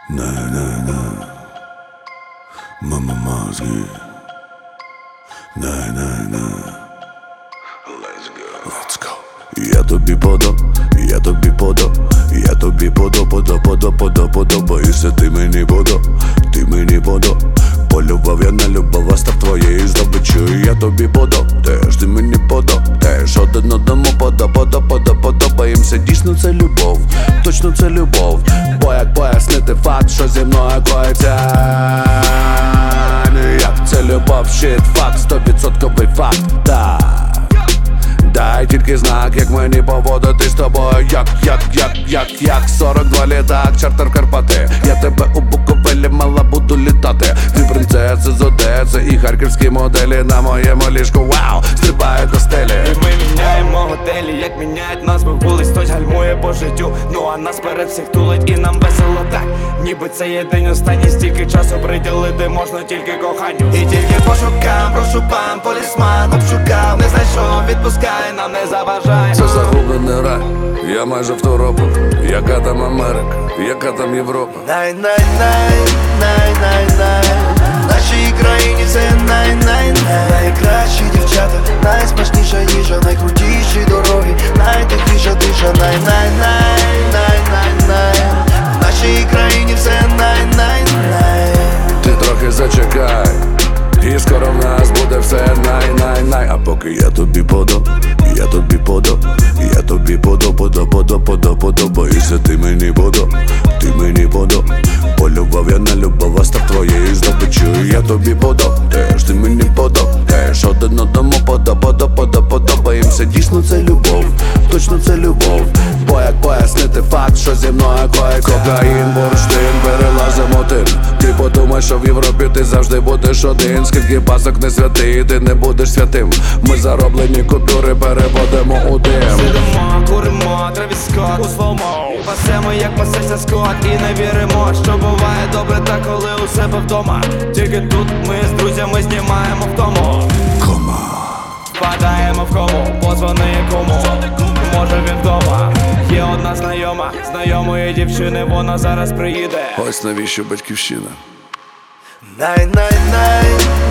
На-на-на, мама мозги. На-на-на, let's go. Я тобі подо, я тобі подо, я тобі подобаєшся, ти мені подо, ти мені подо. Полюбав я на любов, а став твоєю здобиччю. Я тобі подо, теж ти мені подо, теж один одному подобаємося. Дійсно це любов, точно це любов. Бо як пояснити факт, що зі мною коїться? Як це любов, щит, факт, 100% факт, так. Дай тільки знак, як мені поводити з тобою. Як 42 літак, чартер Карпати. Я тебе у Буковелі мала буду літати. Дві принцеси з Одеси і харківські моделі на моєму ліжку, вау, стрибають до стелі. І ми міняємо готелі, як міняють назви вулиць. Хтось гальмує по життю, ну а нас перед всіх тулить. І нам весело так, ніби це є день останній. Стільки часу приділити можна тільки коханню. І тільки пошукам, прошу пан, полісман обшукав, не знайшов, відпускай, нам не заважай. Це загублений рай, я майже в Торопу. Яка там Америка, яка там Європа? Най-най-най, в нашій країні це най-най-най. Найкращі дівчата, найсмачніша їжа, найкрутіші дороги, найтихіша тиша. Най-най-най, в нашій країні все най-най-най. Ти трохи зачекай, і скоро в нас буде все най-най-най. А поки я тобі подо, я тобі подо, я тобі подобаєшся, ти мені подо, ти мені подо. Полюбав я на любов, а став твоєю здобиччю. Я тобі подо, теж ти мені подо, теж один одному подобаємося. Дійсно це любов, точно це любов. Бо як пояснити факт, що зі мною коїться? Кокаїн, бурштин, перелазимо тин. Ти подумай, що в Європі ти завжди будеш один. Скільки пасок не святий, ти не будеш святим. Ми зароблені купюри переводимо у дим. Сидимо, куримо, Тревіс Скотт у слоумо. Пасемо, як пасеться скот, і не віримо, що буває добре, та коли у себе вдома. Тільки тут ми з друзями знімаємо втому. Впадаємо в кому, позвони кому, може він вдома. Є одна знайома, знайомої дівчини, вона зараз приїде. Ось навіщо батьківщина. Най-най-най,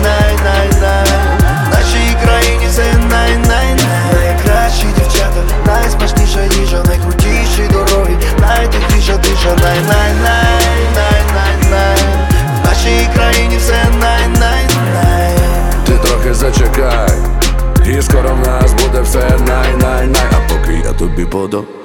в нашій країні це най-най-най. Найкращі дівчата, найсмачніша їжа, найкрутіші дороги, найтихіша тиша. Най-най-най, в нашій країні все най-най-най. Ти трохи зачекай, і скоро в нас буде все най-най-най. А поки я тобі подо,